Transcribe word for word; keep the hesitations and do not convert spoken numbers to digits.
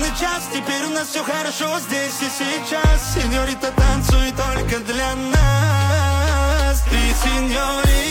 полный час, теперь у нас все хорошо здесь и сейчас. Сеньорита, танцуй только для нас. Ты, сеньорита.